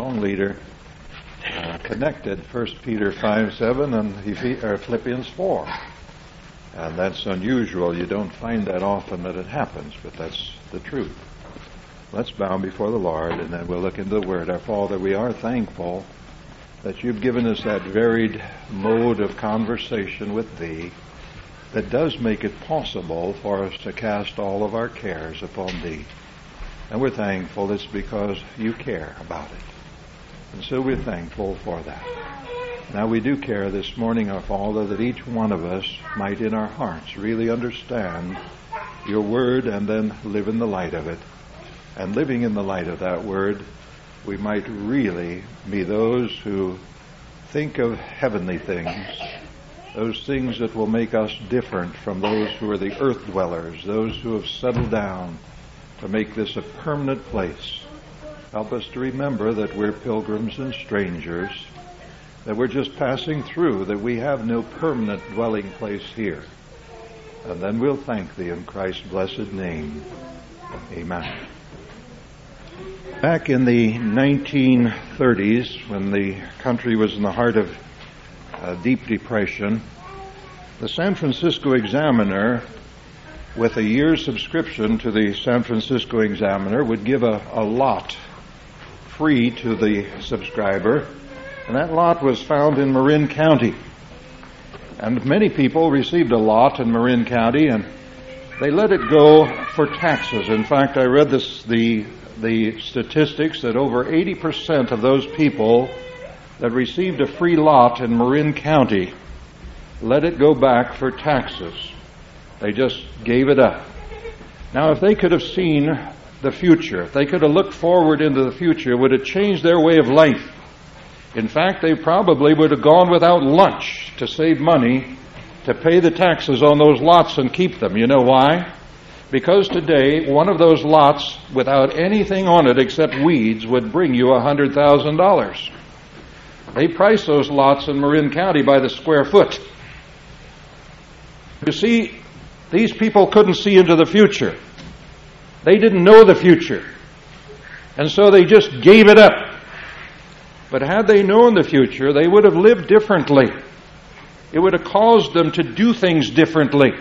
song leader connected 1 Peter 5:7 and Philippians 4. And that's unusual. You don't find that often that it happens, but that's the truth. Let's bow before the Lord, and then we'll look into the Word. Our Father, we are thankful that you've given us that varied mode of conversation with Thee that does make it possible for us to cast all of our cares upon Thee. And we're thankful it's because you care about it. And so we're thankful for that. Now we do care this morning, our Father, that each one of us might in our hearts really understand your Word and then live in the light of it. And living in the light of that Word, we might really be those who think of heavenly things, those things that will make us different from those who are the earth dwellers, those who have settled down to make this a permanent place. Help us to remember that we're pilgrims and strangers, that we're just passing through, that we have no permanent dwelling place here. And then we'll thank Thee in Christ's blessed name. Amen. Back in the 1930s, when the country was in the heart of deep depression, the San Francisco Examiner, with a year's subscription to the San Francisco Examiner, would give a lot free to the subscriber, and that lot was found in Marin County. And many people received a lot in Marin County, and they let it go for taxes. In fact, I read the statistics that over 80% of those people that received a free lot in Marin County let it go back for taxes. They just gave it up. Now, if they could have seen the future, if they could have looked forward into the future, would it change their way of life? In fact, they probably would have gone without lunch to save money to pay the taxes on those lots and keep them. You know why? Because today, one of those lots, without anything on it except weeds, would bring you $100,000. They price those lots in Marin County by the square foot. You see, these people couldn't see into the future. They didn't know the future. And so they just gave it up. But had they known the future, they would have lived differently. It would have caused them to do things differently.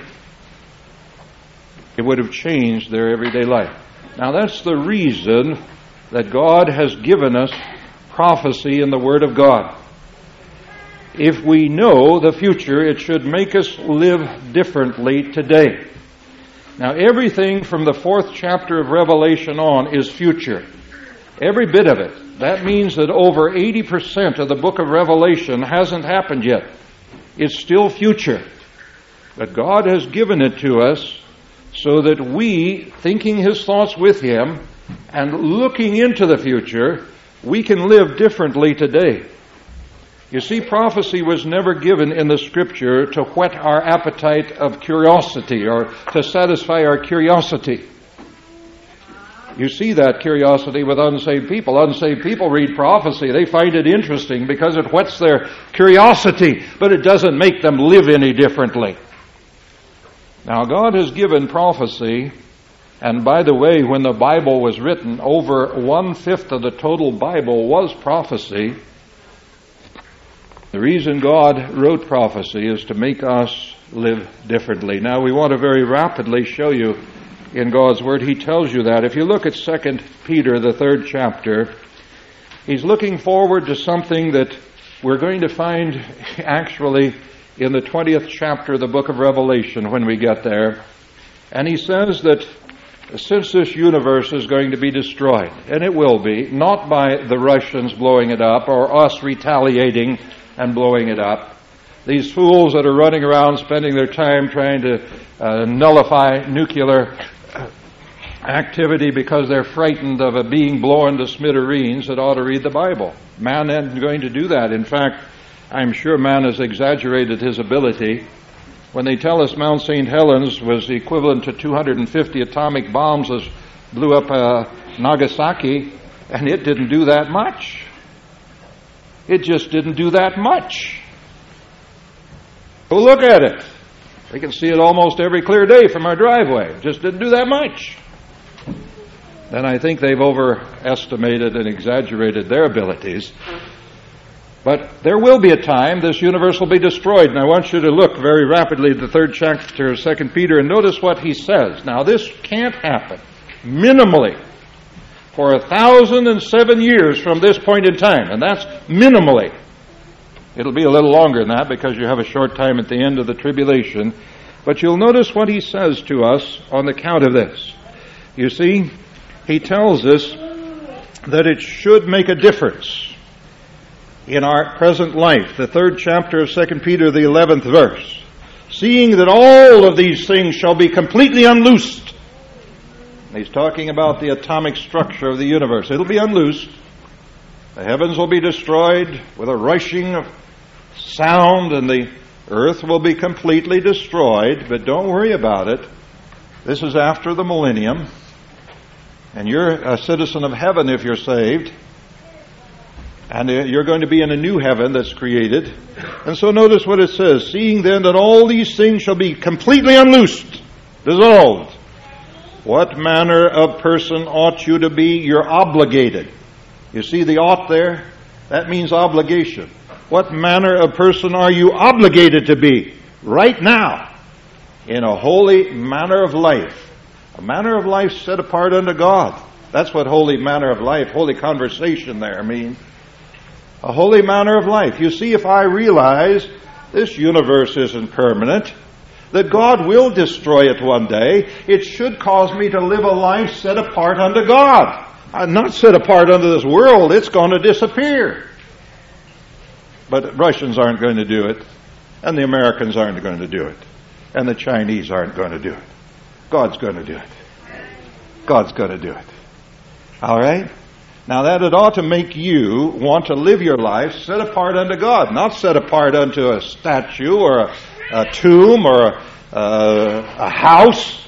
It would have changed their everyday life. Now that's the reason that God has given us prophecy in the Word of God. If we know the future, it should make us live differently today. Now everything from the 4th chapter of Revelation on is future. Every bit of it. That means that over 80% of the book of Revelation hasn't happened yet. It's still future. But God has given it to us so that we, thinking His thoughts with Him and looking into the future, we can live differently today. You see, prophecy was never given in the Scripture to whet our appetite of curiosity or to satisfy our curiosity. You see that curiosity with unsaved people. Unsaved people read prophecy. They find it interesting because it whets their curiosity, but it doesn't make them live any differently. Now, God has given prophecy, and by the way, when the Bible was written, over 1/5 of the total Bible was prophecy. The reason God wrote prophecy is to make us live differently. Now, we want to very rapidly show you in God's Word. He tells you that. If you look at 2 Peter, the 3rd chapter, he's looking forward to something that we're going to find actually in the 20th chapter of the book of Revelation when we get there. And he says that since this universe is going to be destroyed, and it will be, not by the Russians blowing it up or us retaliating and blowing it up, these fools that are running around spending their time trying to nullify nuclear activity because they're frightened of it being blown to smithereens, that ought to read the Bible. Man isn't going to do that. In fact, I'm sure man has exaggerated his ability. When they tell us Mount St. Helens was equivalent to 250 atomic bombs that blew up Nagasaki, and it didn't do that much. It just didn't do that much. Go look at it. We can see it almost every clear day from our driveway. It just didn't do that much. then I think they've overestimated and exaggerated their abilities. But there will be a time this universe will be destroyed. And I want you to look very rapidly at the 3rd chapter of 2 Peter and notice what he says. Now, this can't happen minimally for 1,007 years from this point in time. And that's minimally. It'll be a little longer than that because you have a short time at the end of the tribulation. But you'll notice what he says to us on account of this. You see, he tells us that it should make a difference in our present life. The 3rd chapter of 2 Peter, the 11th verse. Seeing that all of these things shall be completely unloosed. He's talking about the atomic structure of the universe. It'll be unloosed. The heavens will be destroyed with a rushing of sound, and the earth will be completely destroyed. But don't worry about it. This is after the millennium. And you're a citizen of heaven if you're saved. And you're going to be in a new heaven that's created. And so notice what it says. Seeing then that all these things shall be completely unloosed, dissolved. What manner of person ought you to be? You're obligated. You see the ought there? That means obligation. What manner of person are you obligated to be right now in a holy manner of life? A manner of life set apart unto God. That's what holy manner of life, holy conversation there means. A holy manner of life. You see, if I realize this universe isn't permanent, that God will destroy it one day, it should cause me to live a life set apart unto God. I'm not set apart unto this world. It's going to disappear. But Russians aren't going to do it, and the Americans aren't going to do it, and the Chinese aren't going to do it. God's going to do it. God's going to do it. All right? Now that it ought to make you want to live your life set apart unto God, not set apart unto a statue or a tomb or a house.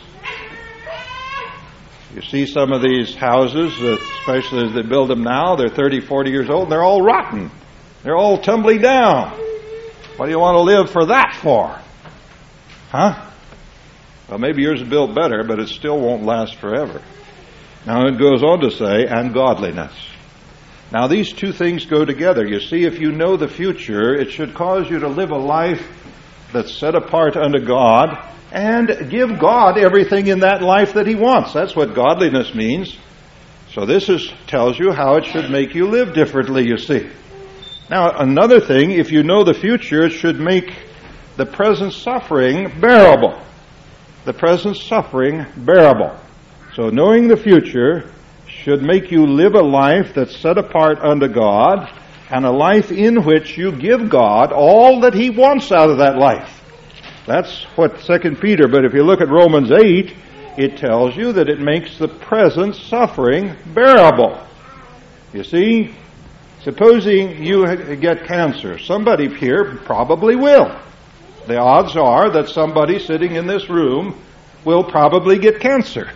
You see some of these houses, especially as they build them now, they're 30, 40 years old, and they're all rotten. They're all tumbling down. What do you want to live for that for? Huh? Well, maybe yours is built better, but it still won't last forever. Now it goes on to say, and godliness. Now these two things go together. You see, if you know the future, it should cause you to live a life that's set apart unto God and give God everything in that life that He wants. That's what godliness means. So this tells you how it should make you live differently, you see. Now another thing, if you know the future, it should make the present suffering bearable. The present suffering bearable. So knowing the future should make you live a life that's set apart unto God, and a life in which you give God all that He wants out of that life. That's what 2 Peter, but if you look at Romans 8, it tells you that it makes the present suffering bearable. You see, supposing you get cancer, somebody here probably will. The odds are that somebody sitting in this room will probably get cancer.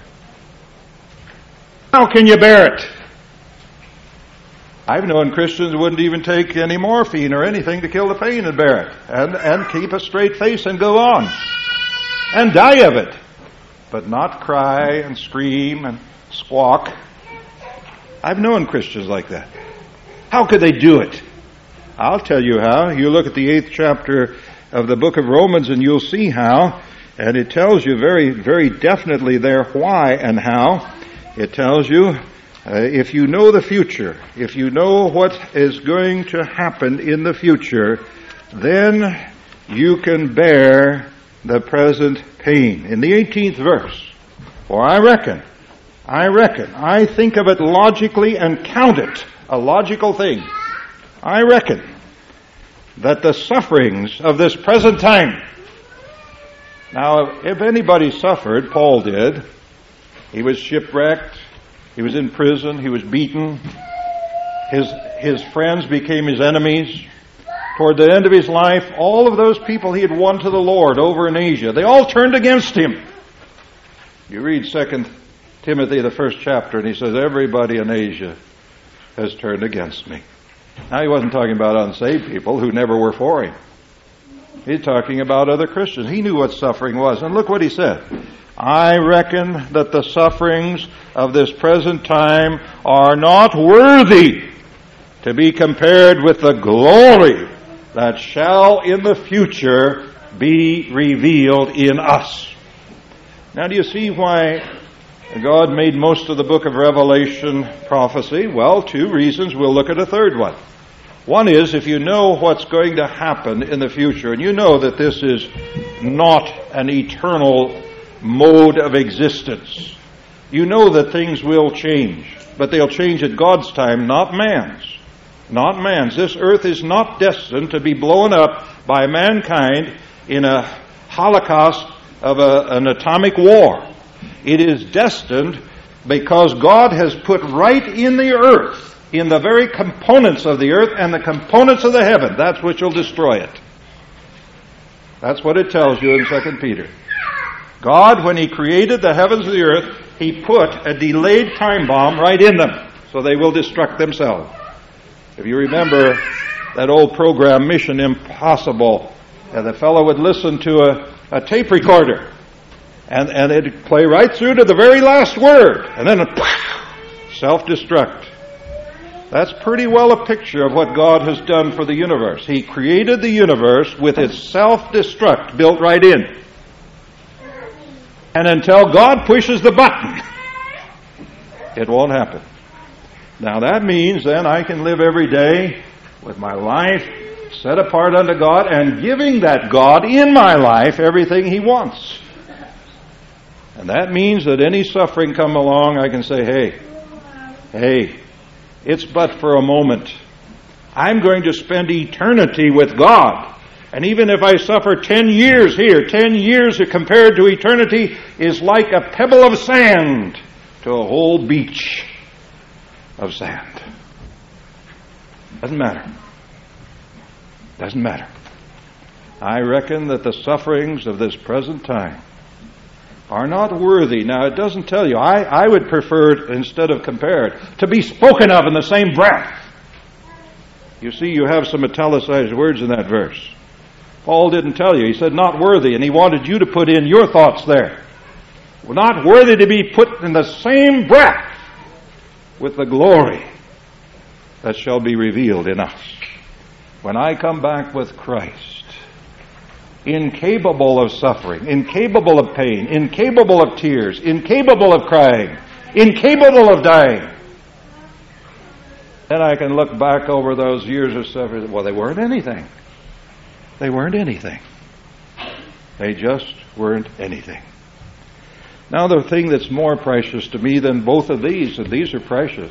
How can you bear it? I've known Christians who wouldn't even take any morphine or anything to kill the pain and bear it, and keep a straight face and go on, and die of it, but not cry and scream and squawk. I've known Christians like that. How could they do it? I'll tell you how. You look at the 8th chapter of the book of Romans and you'll see how, and it tells you very, very definitely there why and how. It tells you, if you know the future, if you know what is going to happen in the future, then you can bear the present pain. In the 18th verse, for I think of it logically and count it a logical thing. I reckon that the sufferings of this present time. Now, if anybody suffered, Paul did. He was shipwrecked. He was in prison. He was beaten. His friends became his enemies. Toward the end of his life, all of those people he had won to the Lord over in Asia, they all turned against him. You read 2 Timothy, the 1st chapter, and he says, everybody in Asia has turned against me. Now, he wasn't talking about unsaved people who never were for him. He's talking about other Christians. He knew what suffering was. And look what he said. I reckon that the sufferings of this present time are not worthy to be compared with the glory that shall in the future be revealed in us. Now, do you see why God made most of the book of Revelation prophecy? Well, two reasons. We'll look at a third one. One is, if you know what's going to happen in the future, and you know that this is not an eternal mode of existence, you know that things will change, but they'll change at God's time, not man's. Not man's. This earth is not destined to be blown up by mankind in a holocaust of an atomic war. It is destined because God has put right in the earth, in the very components of the earth and the components of the heaven, that's which will destroy it. That's what it tells you in 2 Peter. God, when He created the heavens and the earth, He put a delayed time bomb right in them, so they will destruct themselves. If you remember that old program, Mission Impossible, the fellow would listen to a tape recorder, and it'd play right through to the very last word, and then self-destruct. That's pretty well a picture of what God has done for the universe. He created the universe with its self-destruct built right in. And until God pushes the button, it won't happen. Now that means then I can live every day with my life set apart unto God and giving that God in my life everything He wants. And that means that any suffering come along, I can say, hey, it's but for a moment. I'm going to spend eternity with God. And even if I suffer 10 years here, 10 years compared to eternity is like a pebble of sand to a whole beach of sand. Doesn't matter. Doesn't matter. I reckon that the sufferings of this present time are not worthy. Now, it doesn't tell you. I would prefer it, instead of compare it, to be spoken of in the same breath. You see, you have some italicized words in that verse. Paul didn't tell you. He said not worthy, and he wanted you to put in your thoughts there. Not worthy to be put in the same breath with the glory that shall be revealed in us. When I come back with Christ, incapable of suffering, incapable of pain, incapable of tears, incapable of crying, incapable of dying, then I can look back over those years of suffering. Well, they weren't anything. They weren't anything. They just weren't anything. Now, the thing that's more precious to me than both of these, and these are precious.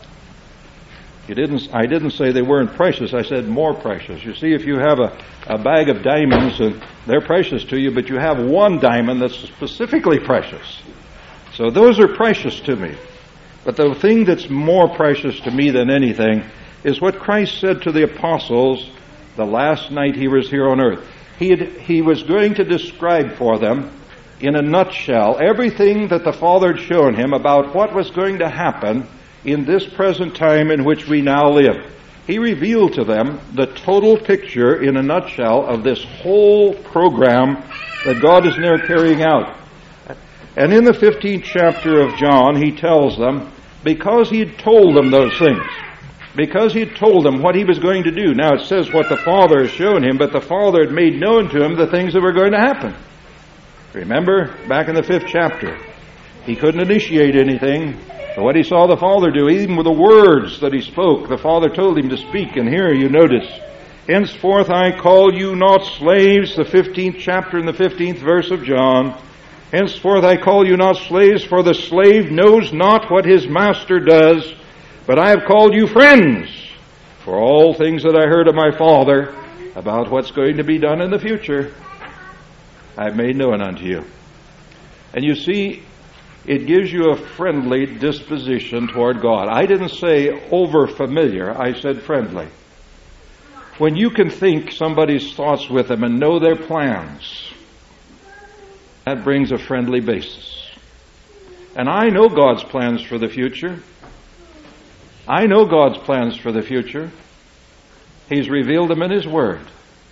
I didn't say they weren't precious. I said more precious. You see, if you have a bag of diamonds and they're precious to you, but you have one diamond that's specifically precious. So those are precious to me. But the thing that's more precious to me than anything is what Christ said to the apostles the last night He was here on earth. He was going to describe for them, in a nutshell, everything that the Father had shown Him about what was going to happen in this present time in which we now live. He revealed to them the total picture, in a nutshell, of this whole program that God is now carrying out. And in the 15th chapter of John, He tells them, because He had told them those things, because He had told them what He was going to do. Now it says what the Father has shown Him, but the Father had made known to Him the things that were going to happen. Remember, back in the 5th chapter, He couldn't initiate anything. So what He saw the Father do, even with the words that He spoke, the Father told Him to speak. And here you notice, henceforth I call you not slaves, the 15th chapter and the 15th verse of John. Henceforth I call you not slaves, for the slave knows not what his master does, but I have called you friends, for all things that I heard of my Father about what's going to be done in the future, I have made known unto you. And you see, it gives you a friendly disposition toward God. I didn't say over familiar, I said friendly. When you can think somebody's thoughts with them and know their plans, that brings a friendly basis. And I know God's plans for the future. I know God's plans for the future. He's revealed them in His Word.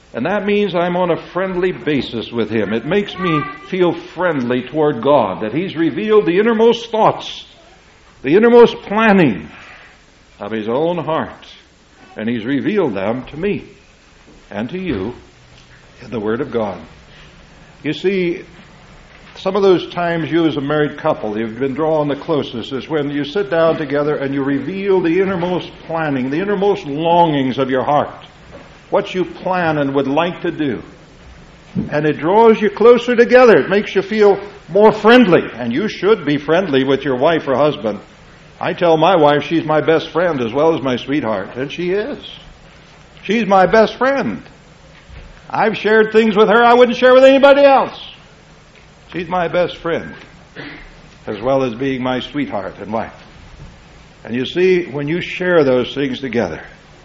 And that means I'm on a friendly basis with Him. It makes me feel friendly toward God, that He's revealed the innermost thoughts, the innermost planning of His own heart. And He's revealed them to me and to you in the Word of God. You see, some of those times you as a married couple, you've been drawn the closest, is when you sit down together and you reveal the innermost planning, the innermost longings of your heart, what you plan and would like to do. And it draws you closer together. It makes you feel more friendly. And you should be friendly with your wife or husband. I tell my wife she's my best friend as well as my sweetheart. And she is. She's my best friend. I've shared things with her I wouldn't share with anybody else. She's my best friend, as well as being my sweetheart and wife. And you see, when you share those things together,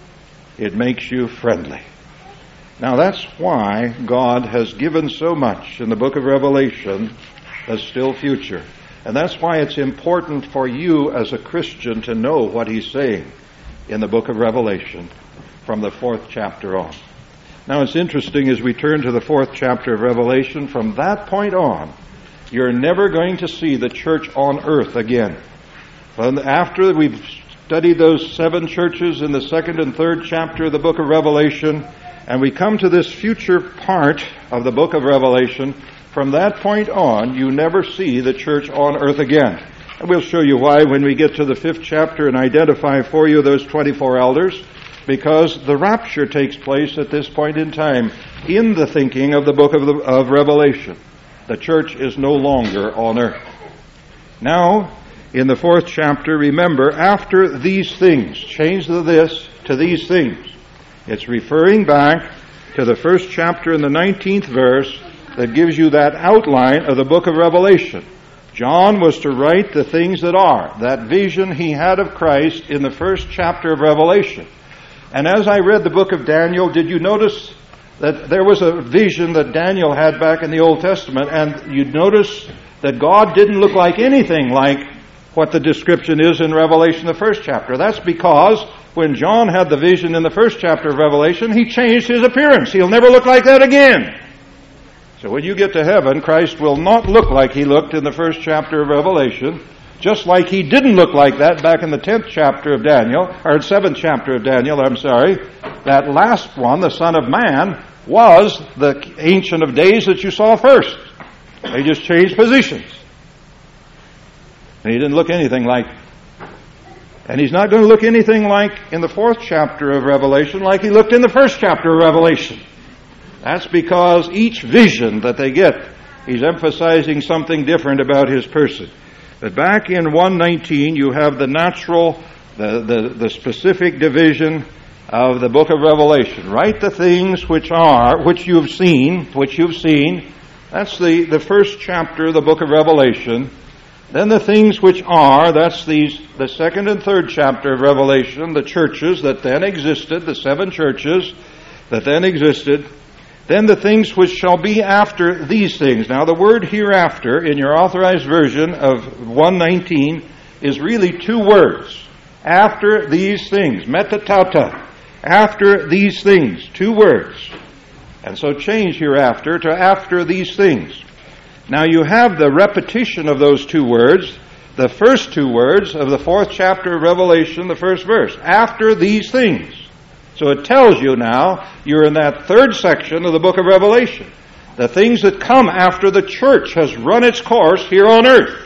it makes you friendly. Now that's why God has given so much in the book of Revelation as still future. And that's why it's important for you as a Christian to know what He's saying in the book of Revelation from the 4th chapter on. Now it's interesting as we turn to the 4th chapter of Revelation, from that point on, you're never going to see the church on earth again. And after we've studied those 7 churches in the 2nd and 3rd chapter of the book of Revelation, and we come to this future part of the book of Revelation, from that point on, you never see the church on earth again. And we'll show you why when we get to the 5th chapter and identify for you those 24 elders, because the rapture takes place at this point in time in the thinking of the book of Revelation. The church is no longer on earth. Now, in the 4th chapter, remember, after these things, change the this to these things. It's referring back to the 1st chapter in the 19th verse that gives you that outline of the book of Revelation. John was to write the things that are, that vision he had of Christ in the 1st chapter of Revelation. And as I read the book of Daniel, did you notice that there was a vision that Daniel had back in the Old Testament, and you'd notice that God didn't look like anything like what the description is in Revelation, the 1st chapter. That's because when John had the vision in the 1st chapter of Revelation, he changed his appearance. He'll never look like that again. So when you get to heaven, Christ will not look like He looked in the 1st chapter of Revelation, just like He didn't look like that back in the 10th chapter of Daniel, or 7th chapter of Daniel, That last one, the Son of Man, was the Ancient of Days that you saw first. They just changed positions. And He didn't look anything like, and He's not going to look anything like in the 4th chapter of Revelation like He looked in the 1st chapter of Revelation. That's because each vision that they get, He's emphasizing something different about His person. But back in 1:19, you have the natural, the specific division of the book of Revelation. Write the things which you've seen. That's the 1st chapter of the book of Revelation. Then the things which are, that's the 2nd and 3rd chapter of Revelation, the churches that then existed, the 7 churches that then existed. Then the things which shall be after these things. Now the word hereafter in your authorized version of 1:19 is really 2 words. After these things. Metatauta. After these things. 2 words. And so change hereafter to after these things. Now you have the repetition of those 2 words. The first 2 words of the 4th chapter of Revelation, the 1st verse. After these things. So it tells you now, you're in that 3rd section of the book of Revelation. The things that come after the church has run its course here on earth.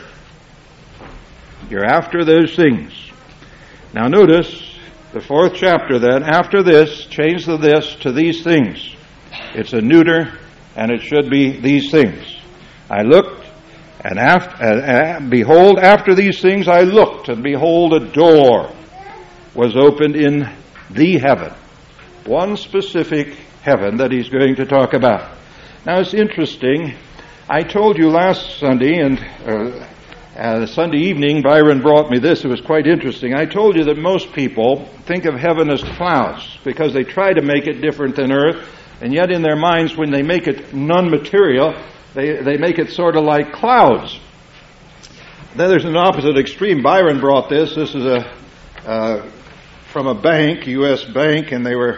You're after those things. Now notice, the 4th chapter then, after this, change the this to these things. It's a neuter, and it should be these things. I looked, and behold, after these things I looked, and behold, a door was opened in the heaven. One specific heaven that he's going to talk about. Now it's interesting. I told you last Sunday, and Sunday evening Byron brought me this. It was quite interesting. I told you that most people think of heaven as clouds because they try to make it different than earth, and yet in their minds when they make it non-material, they make it sort of like clouds. Then there's an opposite extreme. Byron brought this. This is from a bank, U.S. bank, and they were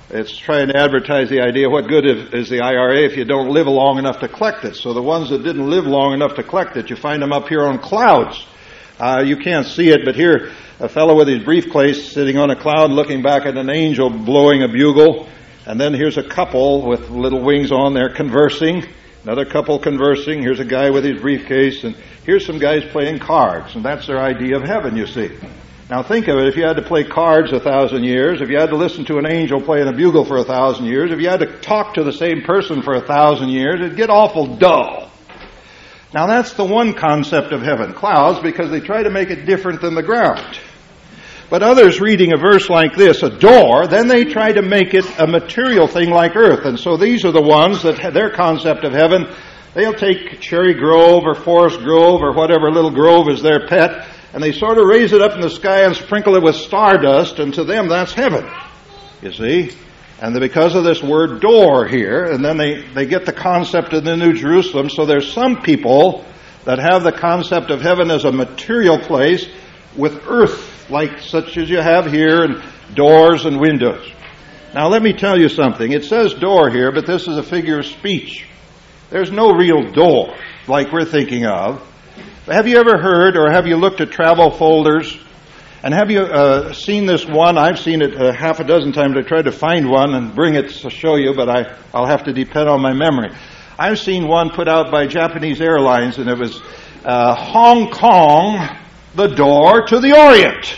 It's trying to advertise the idea, what good is the IRA if you don't live long enough to collect it? So the ones that didn't live long enough to collect it, you find them up here on clouds. You can't see it, but here, a fellow with his briefcase sitting on a cloud looking back at an angel blowing a bugle. And then here's a couple with little wings on there conversing. Another couple conversing. Here's a guy with his briefcase. And here's some guys playing cards. And that's their idea of heaven, you see. Now think of it, if you had to play cards 1,000 years, if you had to listen to an angel playing a bugle for 1,000 years, if you had to talk to the same person for 1,000 years, it'd get awful dull. Now that's the one concept of heaven, clouds, because they try to make it different than the ground. But others reading a verse like this, a door, then they try to make it a material thing like earth. And so these are the ones that have their concept of heaven. They'll take Cherry Grove or Forest Grove or whatever little grove is their pet, and they sort of raise it up in the sky and sprinkle it with stardust, and to them that's heaven, you see. And because of this word door here, and then they get the concept of the New Jerusalem, so there's some people that have the concept of heaven as a material place with earth, like such as you have here, and doors and windows. Now let me tell you something. It says door here, but this is a figure of speech. There's no real door like we're thinking of. Have you ever heard or have you looked at travel folders? And have you seen this one? I've seen it half a dozen times. I tried to find one and bring it to show you, but I'll have to depend on my memory. I've seen one put out by Japanese Airlines, and it was Hong Kong, the door to the Orient.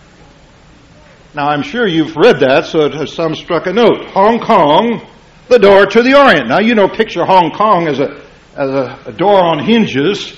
Now, I'm sure you've read that, so it has some struck a note. Hong Kong, the door to the Orient. Now, you know, picture Hong Kong as a door on hinges.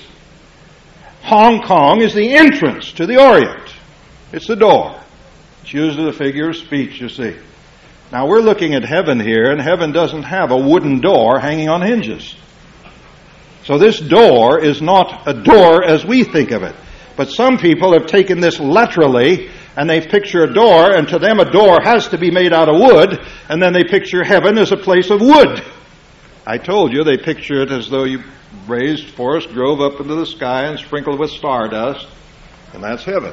Hong Kong is the entrance to the Orient. It's the door. It's used as a figure of speech, you see. Now, we're looking at heaven here, and heaven doesn't have a wooden door hanging on hinges. So this door is not a door as we think of it. But some people have taken this literally, and they picture a door, and to them a door has to be made out of wood, and then they picture heaven as a place of wood. I told you they picture it as though you raised Forest Grove up into the sky and sprinkled with stardust, and that's heaven.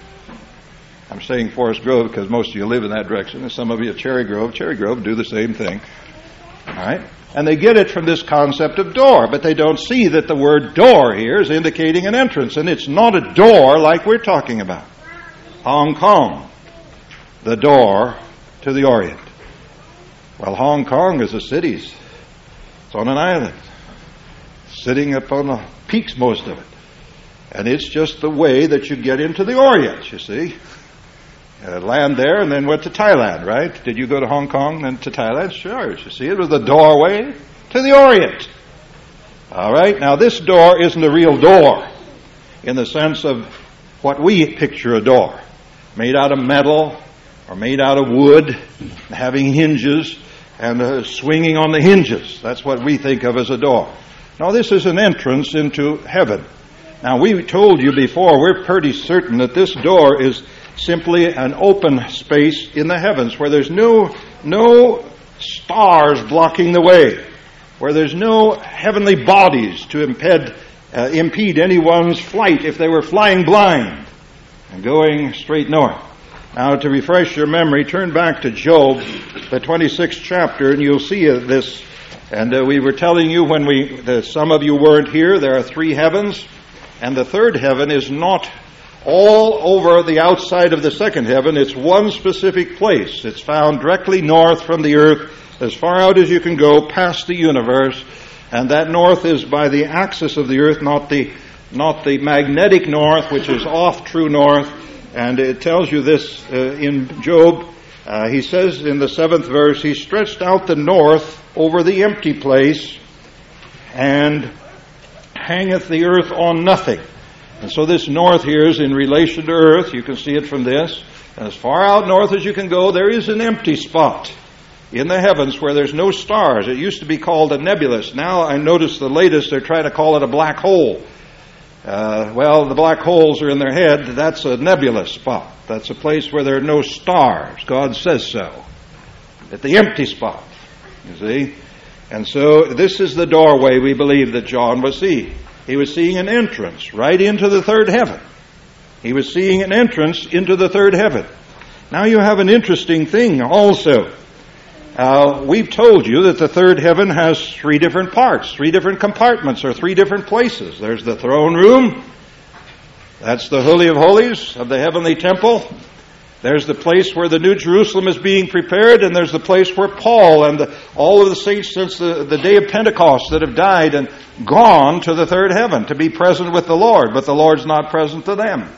I'm saying Forest Grove because most of you live in that direction, and some of you at Cherry Grove. Cherry Grove do the same thing. All right? And they get it from this concept of door, but they don't see that the word door here is indicating an entrance, and it's not a door like we're talking about. Hong Kong, the door to the Orient. Well, Hong Kong is a city. It's on an island, sitting up on the peaks, most of it. And it's just the way that you get into the Orient, you see. Land there and then went to Thailand, right? Did you go to Hong Kong and to Thailand? Sure. You see, it was the doorway to the Orient. All right. Now, this door isn't a real door in the sense of what we picture a door. Made out of metal or made out of wood, having hinges and swinging on the hinges. That's what we think of as a door. Now, this is an entrance into heaven. Now, we told you before, we're pretty certain that this door is simply an open space in the heavens where there's no stars blocking the way, where there's no heavenly bodies to impede anyone's flight if they were flying blind and going straight north. Now, to refresh your memory, turn back to Job, the 26th chapter, and you'll see this. And we were telling you when some of you weren't here, there are 3 heavens, and the 3rd heaven is not all over the outside of the 2nd heaven. It's one specific place. It's found directly north from the earth, as far out as you can go, past the universe. And that north is by the axis of the earth, not the magnetic north, which is off true north. And it tells you this in Job. He says in the 7th verse, He stretched out the north over the empty place, and hangeth the earth on nothing. And so this north here is in relation to earth. You can see it from this. And as far out north as you can go, there is an empty spot in the heavens where there's no stars. It used to be called a nebulous. Now I notice the latest, they're trying to call it a black hole. Well, the black holes are in their head. That's a nebulous spot. That's a place where there are no stars. God says so. At the empty spot, you see. And so this is the doorway we believe that John was seeing. He was seeing an entrance right into the 3rd heaven. He was seeing an entrance into the 3rd heaven. Now you have an interesting thing also. we've told you that the third heaven has three different parts, three different compartments, or three different places. There's the throne room. That's the Holy of Holies of the heavenly temple. There's the place where the New Jerusalem is being prepared, and there's the place where Paul and all of the saints since the day of Pentecost that have died and gone to the third heaven to be present with the Lord, but the Lord's not present to them.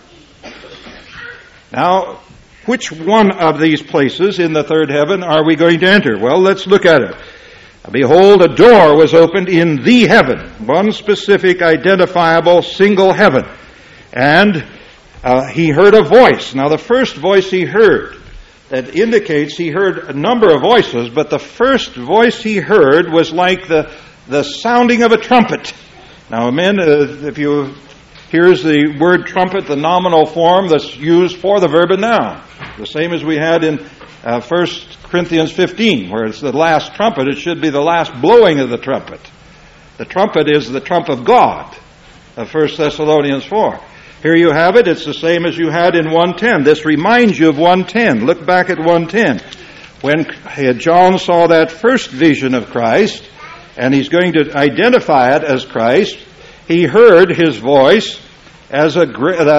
Now, which one of these places in the third heaven are we going to enter? Well, let's look at it. Behold, a door was opened in the heaven, one specific, identifiable, single heaven. And he heard a voice. Now, the first voice he heard, that indicates he heard a number of voices, but the first voice he heard was like the sounding of a trumpet. Now, men, here's the word trumpet, the nominal form that's used for the verb and noun. The same as we had in 1 Corinthians 15, where it's the last trumpet. It should be the last blowing of the trumpet. The trumpet is the trump of God of 1 Thessalonians 4. Here you have it. It's the same as you had in 1:10. This reminds you of 1:10. Look back at 1:10. When John saw that first vision of Christ, and he's going to identify it as Christ, he heard his voice as of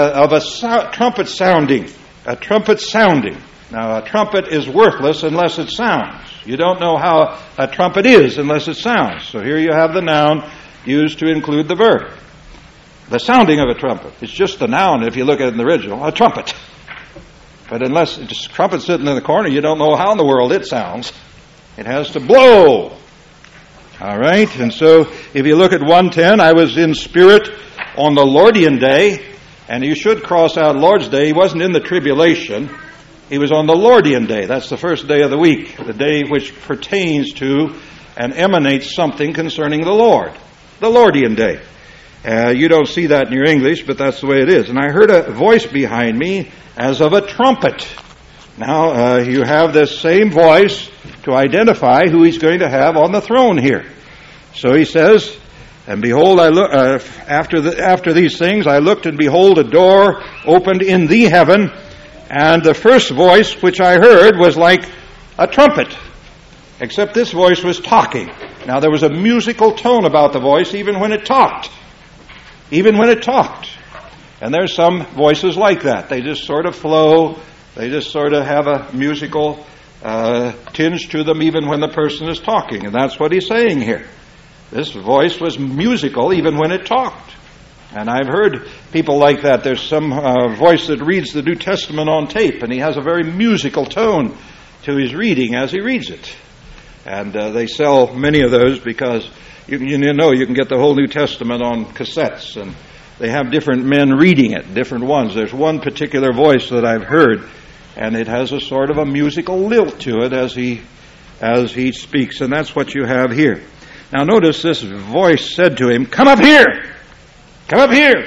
a trumpet sounding. A trumpet sounding. Now, a trumpet is worthless unless it sounds. You don't know how a trumpet is unless it sounds. So here you have the noun used to include the verb. The sounding of a trumpet. It's just a noun if you look at it in the original, a trumpet. But unless it's a trumpet sitting in the corner, you don't know how in the world it sounds. It has to blow. All right? And so if you look at 1:10, I was in spirit on the Lordian day, and you should cross out Lord's Day. He wasn't in the tribulation. He was on the Lordian day. That's the first day of the week, the day which pertains to and emanates something concerning the Lord. The Lordian day. You don't see that in your English, but that's the way it is. And I heard a voice behind me as of a trumpet. Now, you have this same voice to identify who he's going to have on the throne here. So he says, and behold, after these things, I looked, and behold, a door opened in the heaven, and the first voice which I heard was like a trumpet, except this voice was talking. Now, there was a musical tone about the voice even when it talked. Even when it talked. And there's some voices like that. They just sort of flow. They just sort of have a musical tinge to them even when the person is talking. And that's what he's saying here. This voice was musical even when it talked. And I've heard people like that. There's some voice that reads the New Testament on tape, and he has a very musical tone to his reading as he reads it. And they sell many of those because you can get the whole New Testament on cassettes, and they have different men reading it, different ones. There's one particular voice that I've heard, and it has a sort of a musical lilt to it as he speaks, and that's what you have here. Now notice this voice said to him, "Come up here! Come up here!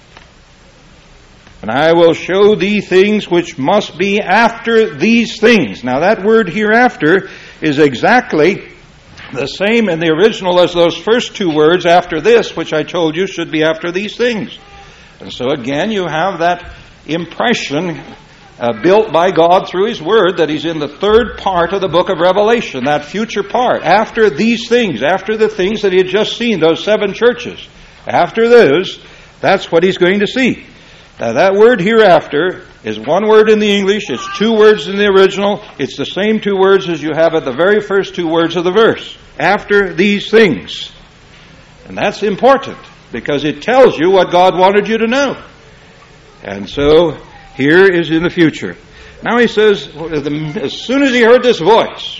And I will show thee things which must be after these things." Now that word hereafter is exactly the same in the original as those first two words, after this, which I told you should be after these things. And so again, you have that impression built by God through His Word that He's in the third part of the book of Revelation, that future part, after these things, after the things that He had just seen, those 7 churches. After those, that's what He's going to see. Now that word hereafter is one word in the English, it's 2 words in the original, it's the same 2 words as you have at the very first 2 words of the verse. After these things. And that's important, because it tells you what God wanted you to know. And so, here is in the future. Now he says, as soon as he heard this voice,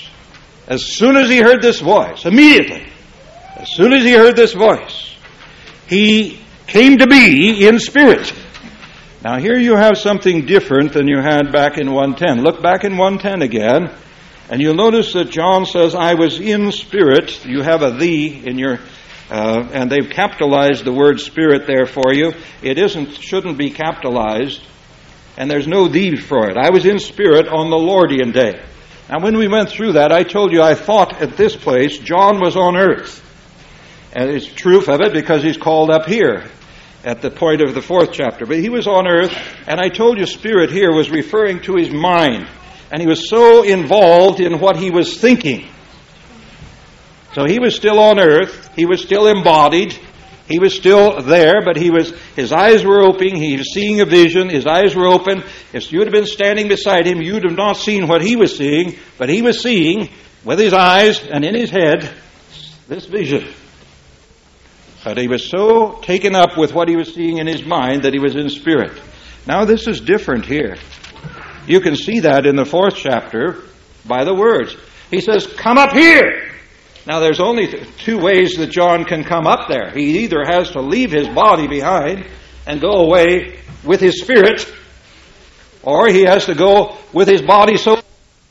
immediately, as soon as he heard this voice, he came to be in spirit. Now here you have something different than you had back in 1:10. Look back in 1:10 again, and you'll notice that John says, "I was in spirit." You have a "thee" in your, and they've capitalized the word "spirit" there for you. It shouldn't be capitalized, and there's no "thee" for it. I was in spirit on the Lordian day. Now when we went through that, I told you I thought at this place John was on earth. And it's proof of it because he's called up here at the point of the 4th chapter. But he was on earth, and I told you spirit here was referring to his mind. and he was so involved in what he was thinking. So he was still on earth, he was still embodied, he was still there, but his eyes were open, he was seeing a vision, his eyes were open. If you had been standing beside him, you'd have not seen what he was seeing, but he was seeing with his eyes and in his head this vision. But he was so taken up with what he was seeing in his mind that he was in spirit. Now this is different here. You can see that in the 4th chapter by the words. He says, "Come up here." Now there's only 2 ways that John can come up there. He either has to leave his body behind and go away with his spirit, or he has to go with his body, soul,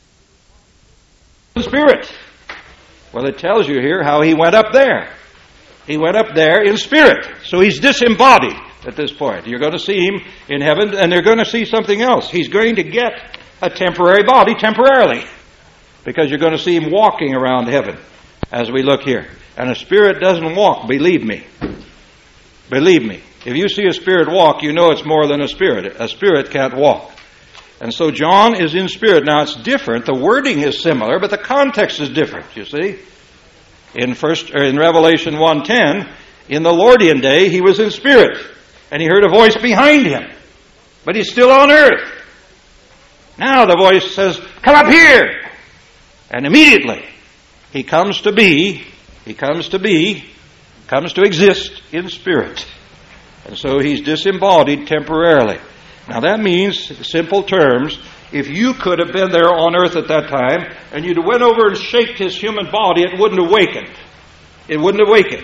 and spirit. Well, it tells you here how he went up there. He went up there in spirit. So he's disembodied at this point. You're going to see him in heaven, and they're going to see something else. He's going to get a temporary body temporarily, because you're going to see him walking around heaven as we look here. And a spirit doesn't walk, believe me. Believe me. If you see a spirit walk, you know it's more than a spirit. A spirit can't walk. And so John is in spirit. Now it's different. The wording is similar, but the context is different, you see. In Revelation 1:10, in the Lordian day, he was in spirit, and he heard a voice behind him, but he's still on earth. Now the voice says, "Come up here!" And immediately he comes to exist in spirit. And so he's disembodied temporarily. Now that means, simple terms, if you could have been there on earth at that time, and you'd have went over and shaked his human body, it wouldn't have wakened. It wouldn't have wakened.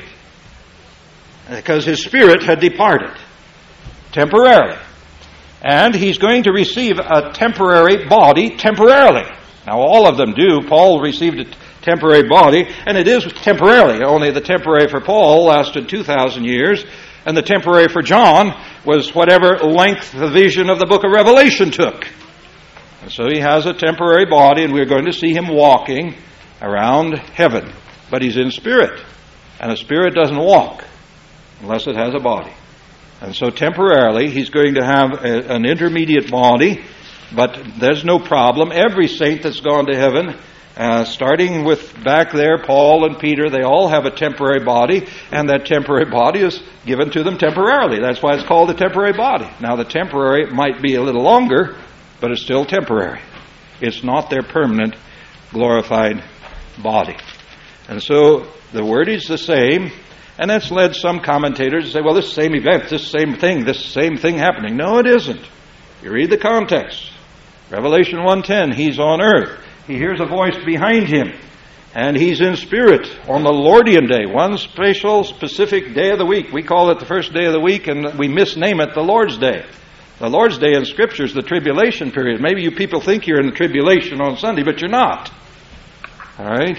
Because his spirit had departed. Temporarily. And he's going to receive a temporary body temporarily. Now all of them do. Paul received a temporary body, and it is temporarily. Only the temporary for Paul lasted 2,000 years, and the temporary for John was whatever length the vision of the book of Revelation took. And so he has a temporary body, and we're going to see him walking around heaven. But he's in spirit, and a spirit doesn't walk unless it has a body. And so temporarily he's going to have an intermediate body, but there's no problem. Every saint that's gone to heaven, starting with back there, Paul and Peter, they all have a temporary body, and that temporary body is given to them temporarily. That's why it's called a temporary body. Now the temporary might be a little longer, but it's still temporary. It's not their permanent glorified body. And so the word is the same, and that's led some commentators to say, well, this same event, this same thing happening. No, it isn't. You read the context. Revelation 1:10, he's on earth. He hears a voice behind him, and he's in spirit on the Lordian day, one specific day of the week. We call it the first day of the week, and we misname it the Lord's Day. The Lord's Day in Scripture is the tribulation period. Maybe you people think you're in the tribulation on Sunday, but you're not. All right?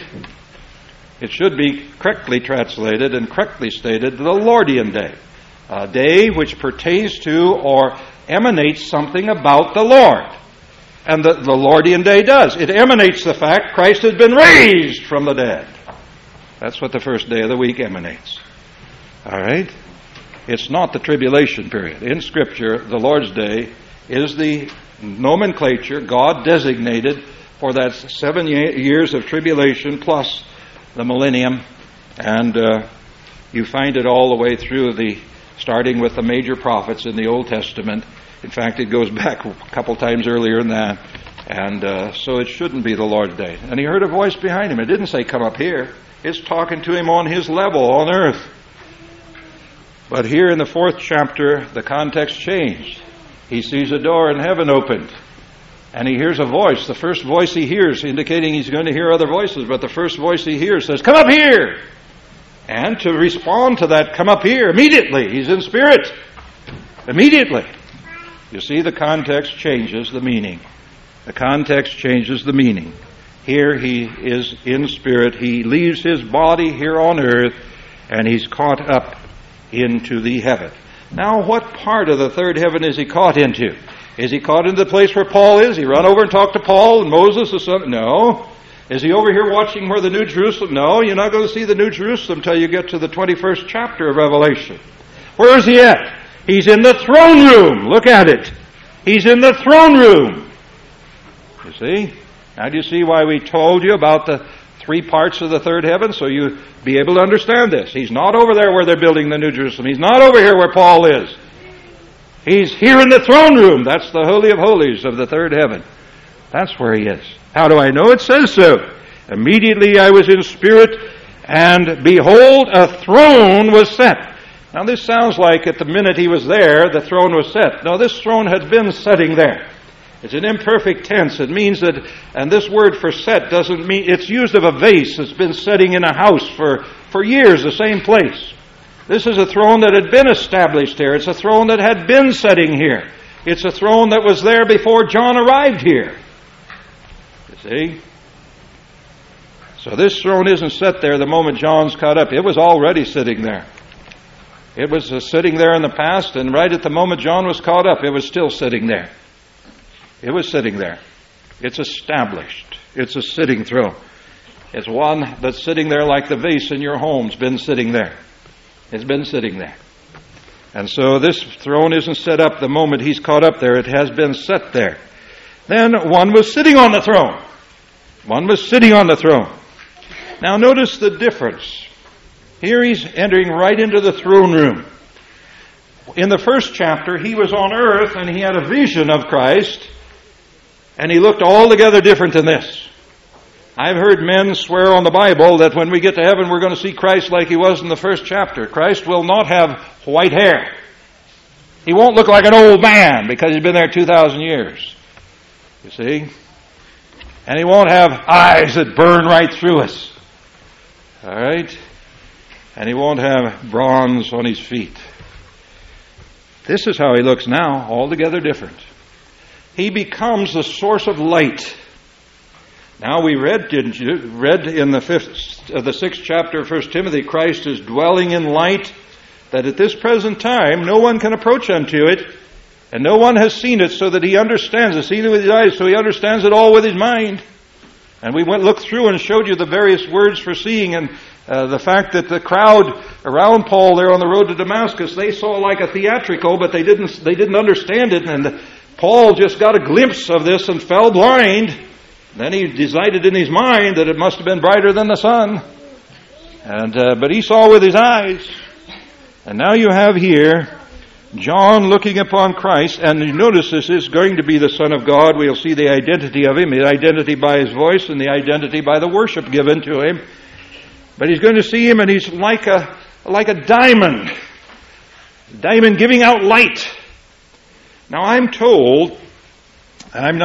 It should be correctly translated and correctly stated, the Lordian Day. A day which pertains to or emanates something about the Lord. And the Lordian Day does. It emanates the fact Christ has been raised from the dead. That's what the first day of the week emanates. All right? It's not the tribulation period. In Scripture, the Lord's Day is the nomenclature God designated for that 7 years of tribulation plus the millennium. And you find it all the way through, starting with the major prophets in the Old Testament. In fact, it goes back a couple times earlier than that. And so it shouldn't be the Lord's Day. And he heard a voice behind him. It didn't say, come up here. It's talking to him on his level on earth. But here in the 4th chapter, the context changed. He sees a door in heaven opened. And he hears a voice. The first voice he hears, indicating he's going to hear other voices, but the first voice he hears says, come up here! And to respond to that, come up here, immediately. He's in spirit. Immediately. You see, the context changes the meaning. The context changes the meaning. Here he is in spirit. He leaves his body here on earth, and he's caught up into the heaven. Now, what part of the third heaven is he caught into? Is he caught into the place where Paul is? He run over and talk to Paul and Moses or something? No. Is he over here watching where the New Jerusalem? No, you're not going to see the New Jerusalem until you get to the 21st chapter of Revelation. Where is he at? He's in the throne room. Look at it. He's in the throne room. You see? Now do you see why we told you about the three parts of the third heaven? So you be able to understand this. He's not over there where they're building the New Jerusalem. He's not over here where Paul is. He's here in the throne room. That's the Holy of Holies of the third heaven. That's where he is. How do I know? It says so. Immediately I was in spirit, and behold, a throne was set. Now this sounds like at the minute he was there, the throne was set. No, this throne had been setting there. It's an imperfect tense. It means that, and this word for set doesn't mean, it's used of a vase that's been setting in a house for years, the same place. This is a throne that had been established here. It's a throne that had been setting here. It's a throne that was there before John arrived here. You see? So this throne isn't set there the moment John's caught up. It was already sitting there. It was sitting there in the past, and right at the moment John was caught up, it was still sitting there. It was sitting there. It's established. It's a sitting throne. It's one that's sitting there like the vase in your home's been sitting there. It's been sitting there. And so this throne isn't set up the moment he's caught up there. It has been set there. Then one was sitting on the throne. One was sitting on the throne. Now notice the difference. Here he's entering right into the throne room. In the first chapter, he was on earth and he had a vision of Christ, and he looked altogether different than this. I've heard men swear on the Bible that when we get to heaven we're going to see Christ like he was in the first chapter. Christ will not have white hair. He won't look like an old man because he's been there 2,000 years. You see? And he won't have eyes that burn right through us. All right? And he won't have bronze on his feet. This is how he looks now, altogether different. He becomes the source of light. Now we read in the 6th chapter of 1 Timothy, Christ is dwelling in light, that at this present time no one can approach unto it, and no one has seen it, so that he understands it. Seen it with his eyes, so he understands it all with his mind. And we looked through and showed you the various words for seeing, and the fact that the crowd around Paul there on the road to Damascus, they saw like a theatrical, but they didn't understand it, and Paul just got a glimpse of this and fell blind. Then he decided in his mind that it must have been brighter than the sun. But he saw with his eyes. And now you have here John looking upon Christ, and you notice this is going to be the Son of God. We'll see the identity of him, the identity by his voice and the identity by the worship given to him. But he's going to see him, and he's like a diamond. Diamond giving out light. Now I'm told, and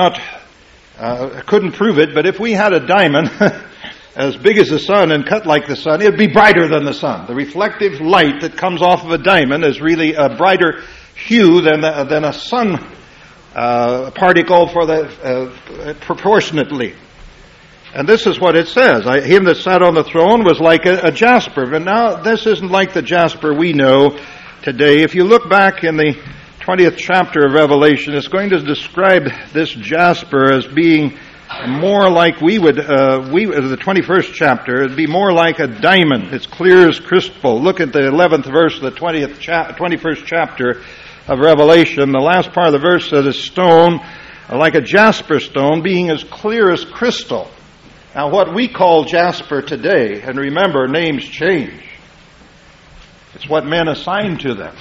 I couldn't prove it, but if we had a diamond as big as the sun and cut like the sun, it would be brighter than the sun. The reflective light that comes off of a diamond is really a brighter hue than a sun particle proportionately. And this is what it says. Him that sat on the throne was like a jasper. But now this isn't like the jasper we know today. If you look back in the 20th chapter of Revelation, it's going to describe this jasper as being more like the 21st chapter, it'd be more like a diamond. It's clear as crystal. Look at the 11th verse of the 21st chapter of Revelation. The last part of the verse says, a stone, like a jasper stone, being as clear as crystal. Now what we call jasper today, and remember, names change. It's what men assign to them.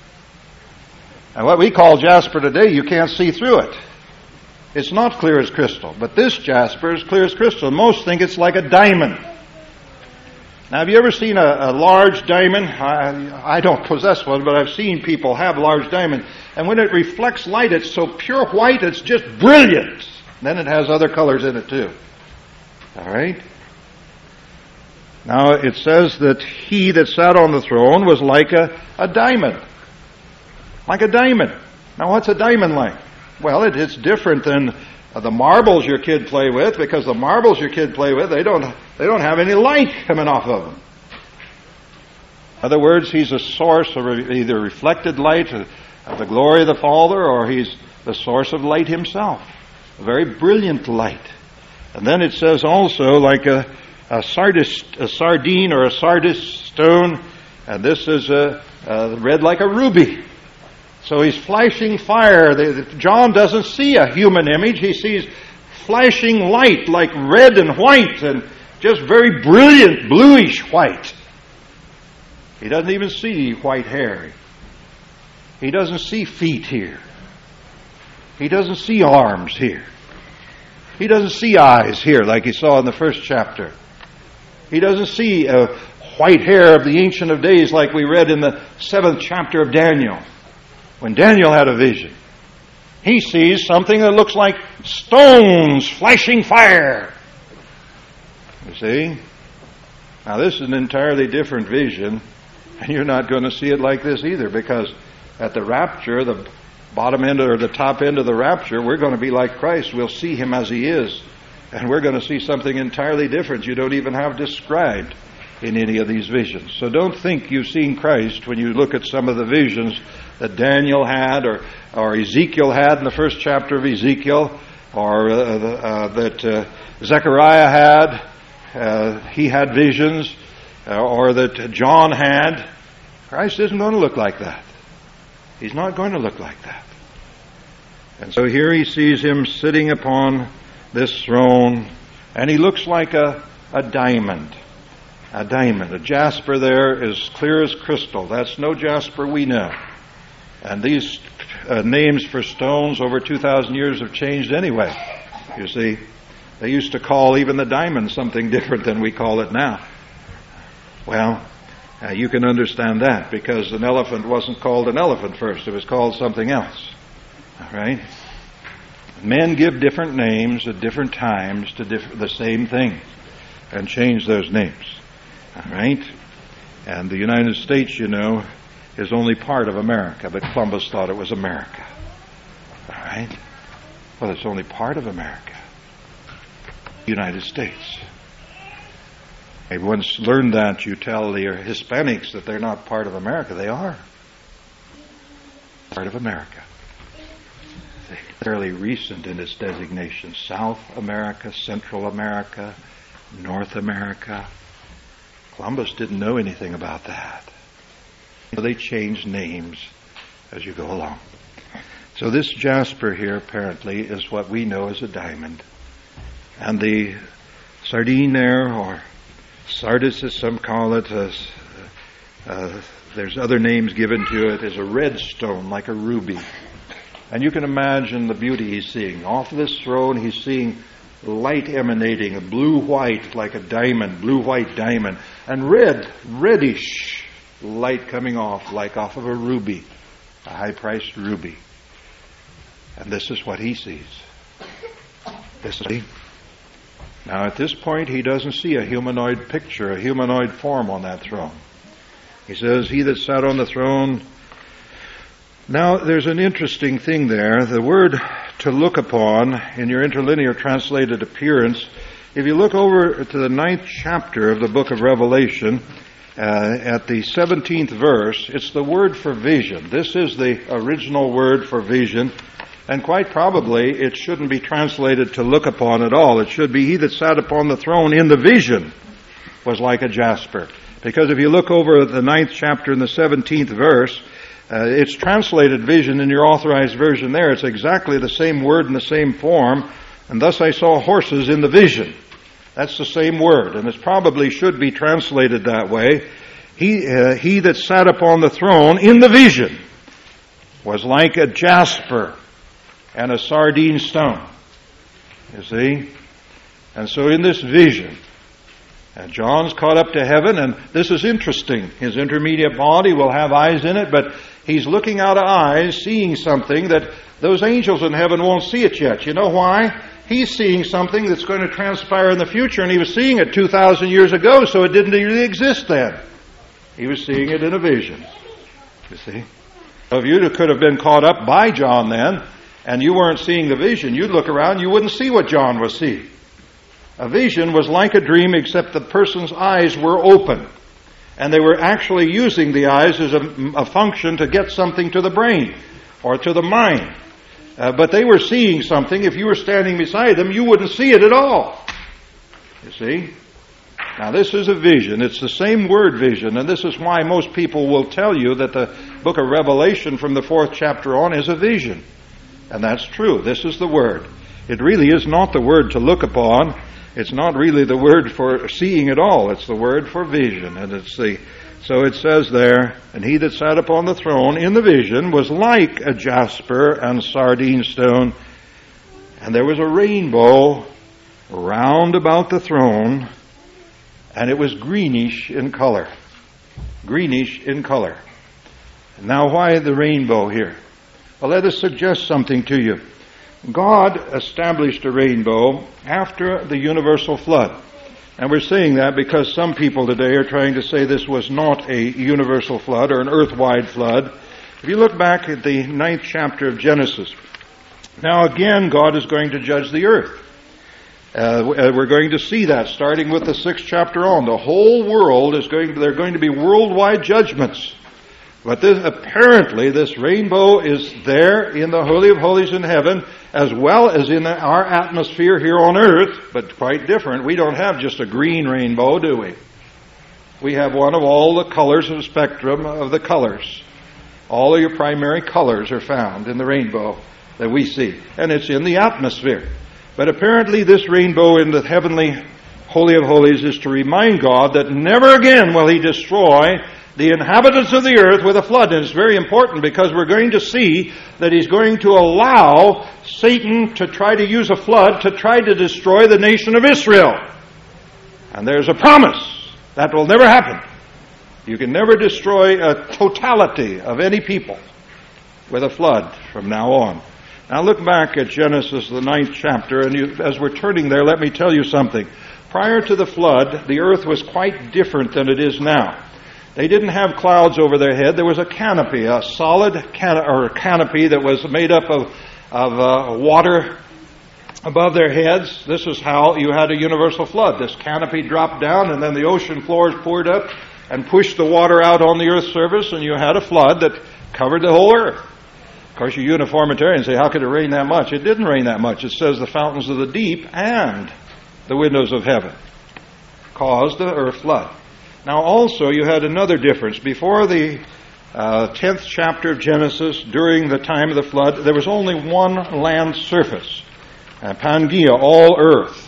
And what we call jasper today, you can't see through it. It's not clear as crystal. But this jasper is clear as crystal. Most think it's like a diamond. Now, have you ever seen a large diamond? I don't possess one, but I've seen people have large diamond. And when it reflects light, it's so pure white, it's just brilliant. Then it has other colors in it too. All right? Now, it says that he that sat on the throne was like a diamond. Like a diamond. Now, what's a diamond like? Well, it's different than the marbles your kid play with, because the marbles your kid play with, they don't have any light coming off of them. In other words, he's a source of either reflected light of the glory of the Father, or he's the source of light himself. A very brilliant light. And then it says also like a sardine or a sardis stone, and this is red like a ruby. So he's flashing fire. John doesn't see a human image. He sees flashing light like red and white and just very brilliant bluish white. He doesn't even see white hair. He doesn't see feet here. He doesn't see arms here. He doesn't see eyes here like he saw in the first chapter. He doesn't see white hair of the Ancient of Days like we read in the 7th chapter of Daniel, when Daniel had a vision. He sees something that looks like stones flashing fire. You see? Now this is an entirely different vision, and you're not going to see it like this either, because at the rapture, the bottom end or the top end of the rapture, we're going to be like Christ. We'll see him as he is, and we're going to see something entirely different you don't even have described in any of these visions. So don't think you've seen Christ when you look at some of the visions that Daniel had or Ezekiel had in the first chapter of Ezekiel, or that Zechariah had. He had visions, or that John had. Christ isn't going to look like that. He's not going to look like that. And so here he sees him sitting upon this throne, and he looks like a diamond. A diamond. A jasper there is clear as crystal. That's no jasper we know. And these names for stones over 2,000 years have changed anyway. You see, they used to call even the diamond something different than we call it now. Well, you can understand that, because an elephant wasn't called an elephant first. It was called something else. All right? Men give different names at different times to the same thing and change those names. All right? And the United States, you know, is only part of America, but Columbus thought it was America. All right? Well, it's only part of America. United States. I once learned that you tell the Hispanics that they're not part of America. They are part of America. They're fairly recent in its designation. South America, Central America, North America. Columbus didn't know anything about that. They change names as you go along. So this jasper here apparently is what we know as a diamond. And the sardine there, or sardis as some call it, there's other names given to it, is a red stone like a ruby. And you can imagine the beauty he's seeing. Off this throne he's seeing light emanating, a blue-white like a diamond, blue-white diamond, and reddish light coming off like off of a ruby, a high-priced ruby. And this is what he sees. Now at this point he doesn't see a humanoid picture, a humanoid form on that throne. He says, he that sat on the throne. Now there's an interesting thing there. The word to look upon in your interlinear translated appearance, if you look over to the 9th chapter of the book of Revelation, at the 17th verse, it's the word for vision. This is the original word for vision, and quite probably it shouldn't be translated to look upon at all. It should be he that sat upon the throne in the vision was like a jasper. Because if you look over at the 9th chapter in the 17th verse, it's translated vision in your authorized version there. It's exactly the same word in the same form. And thus I saw horses in the vision. That's the same word. And it probably should be translated that way. He that sat upon the throne in the vision was like a jasper and a sardine stone. You see? And so in this vision, John's caught up to heaven, and this is interesting. His intermediate body will have eyes in it, but he's looking out of eyes, seeing something that those angels in heaven won't see it yet. You know why? He's seeing something that's going to transpire in the future, and he was seeing it 2,000 years ago, so it didn't really exist then. He was seeing it in a vision. You see? So if you could have been caught up by John then, and you weren't seeing the vision, you'd look around, you wouldn't see what John was seeing. A vision was like a dream, except the person's eyes were open. And they were actually using the eyes as a function to get something to the brain or to the mind. But they were seeing something. If you were standing beside them, you wouldn't see it at all. You see? Now this is a vision. It's the same word vision. And this is why most people will tell you that the book of Revelation from the 4th chapter on is a vision. And that's true. This is the word. It really is not the word to look upon. It's not really the word for seeing at all. It's the word for vision. And so it says there, and he that sat upon the throne in the vision was like a jasper and sardine stone, and there was a rainbow round about the throne, and it was greenish in color. Greenish in color. Now, why the rainbow here? Well, let us suggest something to you. God established a rainbow after the universal flood. And we're saying that because some people today are trying to say this was not a universal flood or an earth-wide flood. If you look back at the 9th chapter of Genesis, now again God is going to judge the earth. We're going to see that starting with the 6th chapter on. The whole world there are going to be worldwide judgments. But apparently this rainbow is there in the Holy of Holies in heaven as well as in our atmosphere here on earth, but quite different. We don't have just a green rainbow, do we? We have one of all the colors of the spectrum of the colors. All of your primary colors are found in the rainbow that we see, and it's in the atmosphere. But apparently this rainbow in the heavenly Holy of Holies is to remind God that never again will He destroy the inhabitants of the earth with a flood. And it's very important because we're going to see that He's going to allow Satan to try to use a flood to try to destroy the nation of Israel. And there's a promise that will never happen. You can never destroy a totality of any people with a flood from now on. Now look back at Genesis, the 9th chapter, and as we're turning there, let me tell you something. Prior to the flood, the earth was quite different than it is now. They didn't have clouds over their head. There was a canopy, a solid canopy that was made up of water above their heads. This is how you had a universal flood. This canopy dropped down, and then the ocean floors poured up and pushed the water out on the earth's surface, and you had a flood that covered the whole earth. Of course, you uniformitarians say, how could it rain that much? It didn't rain that much. It says the fountains of the deep and the windows of heaven caused the earth flood. Now also you had another difference. Before the 10th chapter of Genesis, during the time of the flood, there was only one land surface. Pangaea, all earth.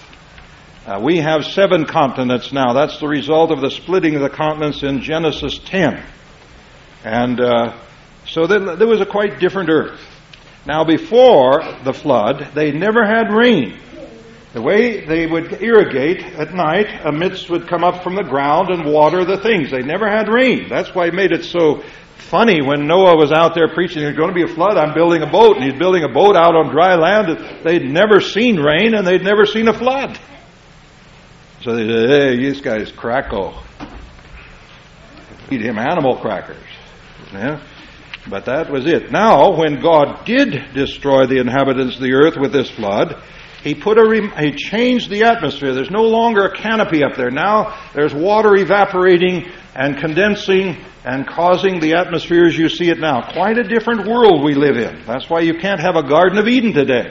We have 7 continents now. That's the result of the splitting of the continents in Genesis 10. And so there was a quite different earth. Now before the flood, they never had rain. The way they would irrigate at night, a mist would come up from the ground and water the things. They never had rain. That's why it made it so funny when Noah was out there preaching, there's going to be a flood, I'm building a boat. And he's building a boat out on dry land. They'd never seen rain and they'd never seen a flood. So they said, hey, these guys cracko. Feed him animal crackers. Yeah? But that was it. Now, when God did destroy the inhabitants of the earth with this flood, He changed the atmosphere. There's no longer a canopy up there. Now there's water evaporating and condensing and causing the atmosphere as you see it now. Quite a different world we live in. That's why you can't have a Garden of Eden today.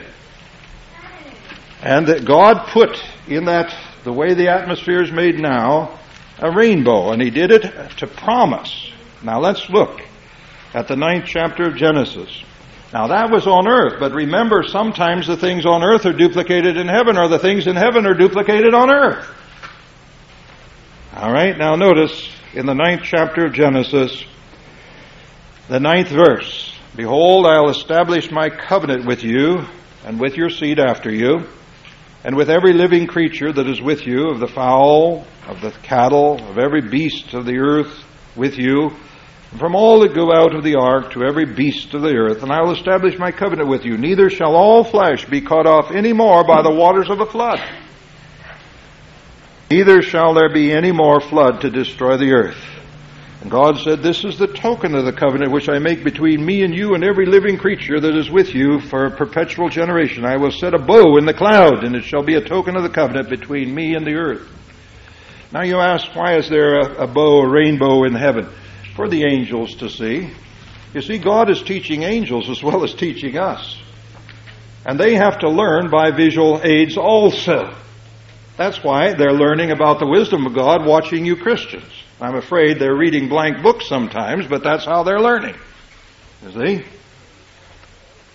And that God put in that, the way the atmosphere is made now, a rainbow. And He did it to promise. Now let's look at the 9th chapter of Genesis. Now that was on earth, but remember, sometimes the things on earth are duplicated in heaven, or the things in heaven are duplicated on earth. All right, now notice in the 9th chapter of Genesis, the 9th verse. Behold, I'll establish my covenant with you, and with your seed after you, and with every living creature that is with you, of the fowl, of the cattle, of every beast of the earth with you, and from all that go out of the ark to every beast of the earth, and I will establish my covenant with you. Neither shall all flesh be cut off any more by the waters of a flood. Neither shall there be any more flood to destroy the earth. And God said, this is the token of the covenant which I make between me and you and every living creature that is with you for a perpetual generation. I will set a bow in the cloud, and it shall be a token of the covenant between me and the earth. Now you ask, why is there a bow, a rainbow in heaven? For the angels to see. You see, God is teaching angels as well as teaching us. And they have to learn by visual aids also. That's why they're learning about the wisdom of God watching you Christians. I'm afraid they're reading blank books sometimes, but that's how they're learning. You see?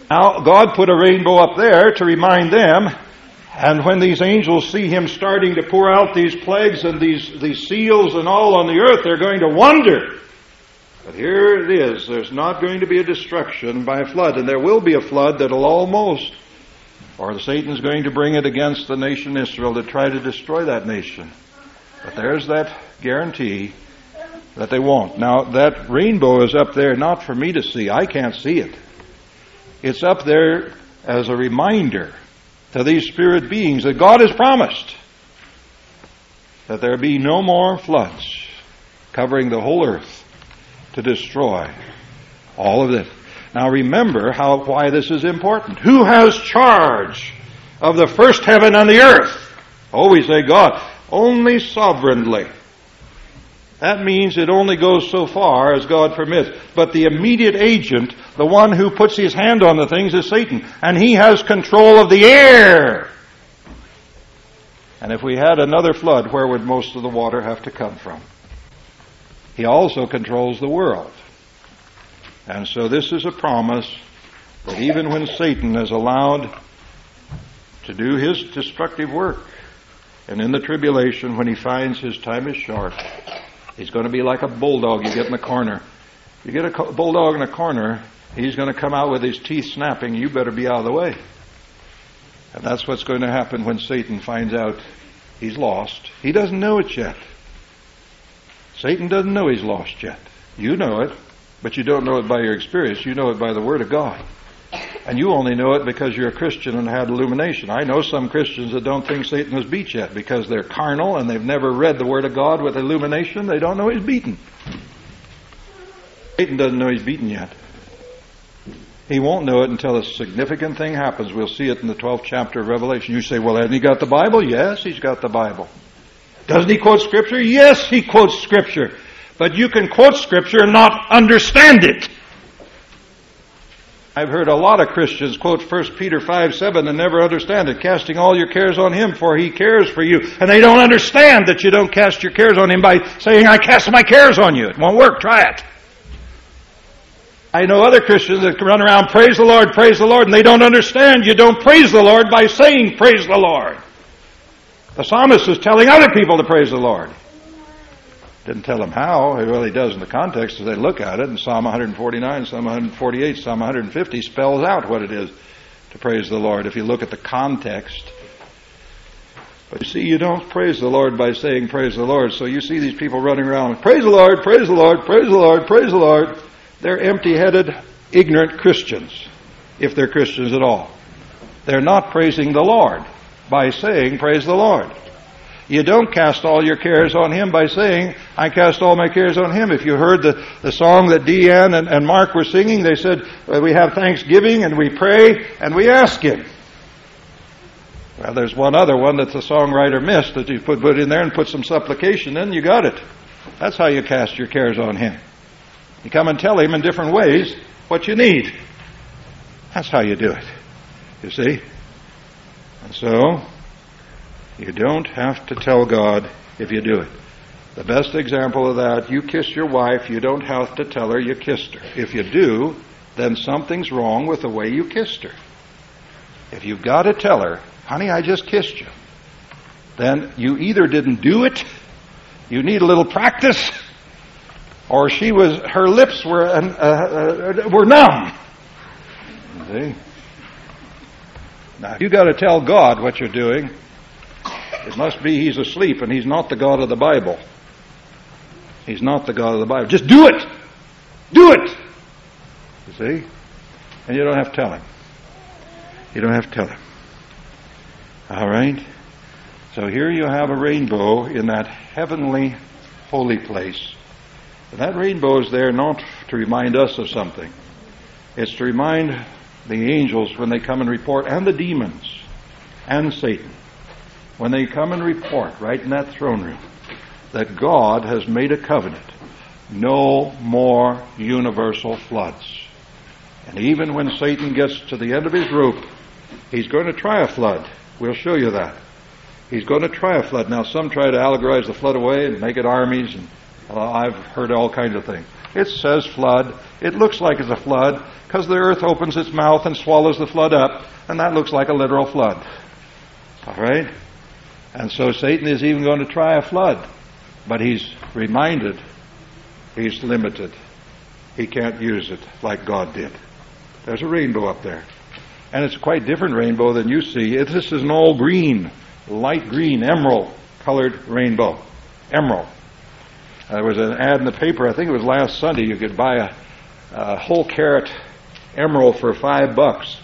Now, God put a rainbow up there to remind them, and when these angels see him starting to pour out these plagues and these seals and all on the earth, they're going to wonder. But here it is. There's not going to be a destruction by a flood, and there will be a flood that'll almost, or Satan's going to bring it against the nation Israel to try to destroy that nation. But there's that guarantee that they won't. Now, that rainbow is up there not for me to see. I can't see it. It's up there as a reminder to these spirit beings that God has promised that there be no more floods covering the whole earth to destroy all of this. Now remember why this is important. Who has charge of the first heaven and the earth? Oh, we say God. Only sovereignly. That means it only goes so far as God permits. But the immediate agent, the one who puts his hand on the things, is Satan. And he has control of the air. And if we had another flood, where would most of the water have to come from? He also controls the world. And so this is a promise that even when Satan is allowed to do his destructive work, and in the tribulation, when he finds his time is short, he's going to be like a bulldog you get in a corner. You get a bulldog in a corner, he's going to come out with his teeth snapping. You better be out of the way. And that's what's going to happen when Satan finds out he's lost. He doesn't know it yet. Satan doesn't know he's lost yet. You know it, but you don't know it by your experience. You know it by the Word of God. And you only know it because you're a Christian and had illumination. I know some Christians that don't think Satan was beat yet because they're carnal and they've never read the Word of God with illumination. They don't know he's beaten. Satan doesn't know he's beaten yet. He won't know it until a significant thing happens. We'll see it in the 12th chapter of Revelation. You say, well, hasn't he got the Bible? Yes, he's got the Bible. Doesn't he quote Scripture? Yes, he quotes Scripture. But you can quote Scripture and not understand it. I've heard a lot of Christians quote 1 Peter 5:7 and never understand it. Casting all your cares on him, for he cares for you. And they don't understand that you don't cast your cares on him by saying, I cast my cares on you. It won't work. Try it. I know other Christians that run around, praise the Lord, and they don't understand you don't praise the Lord by saying, praise the Lord. The psalmist is telling other people to praise the Lord. Didn't tell them how. He really does in the context as they look at it. And Psalm 149, Psalm 148, Psalm 150 spells out what it is to praise the Lord if you look at the context. But you see, you don't praise the Lord by saying praise the Lord. So you see these people running around, praise the Lord, praise the Lord, praise the Lord, praise the Lord. They're empty-headed, ignorant Christians, if they're Christians at all. They're not praising the Lord by saying praise the Lord. You don't cast all your cares on him by saying, I cast all my cares on him. If you heard the song that Deanne and Mark were singing, they said, we have thanksgiving and we pray and we ask him. Well, there's one other one that the songwriter missed that you put in there and put some supplication in, you got it. That's how you cast your cares on him. You come and tell him in different ways what you need. That's how you do it. You see? And so, you don't have to tell God if you do it. The best example of that, you kiss your wife, you don't have to tell her you kissed her. If you do, then something's wrong with the way you kissed her. If you've got to tell her, honey, I just kissed you, then you either didn't do it, you need a little practice, or her lips were numb. See? Now, if you got to tell God what you're doing, it must be he's asleep and he's not the God of the Bible. He's not the God of the Bible. Just do it! Do it! You see? And you don't have to tell him. You don't have to tell him. All right? So here you have a rainbow in that heavenly holy place. And that rainbow is there not to remind us of something. It's to remind the angels when they come and report, and the demons, and Satan, when they come and report right in that throne room, that God has made a covenant. No more universal floods. And even when Satan gets to the end of his rope, he's going to try a flood. We'll show you that. He's going to try a flood. Now, some try to allegorize the flood away and make it armies, and I've heard all kinds of things. It says flood. It looks like it's a flood because the earth opens its mouth and swallows the flood up, and that looks like a literal flood. All right? And so Satan is even going to try a flood, but he's reminded he's limited. He can't use it like God did. There's a rainbow up there. And it's a quite different rainbow than you see. This is an all green, light green, emerald colored rainbow. Emerald. There was an ad in the paper, I think it was last Sunday, you could buy a whole carat emerald for $5.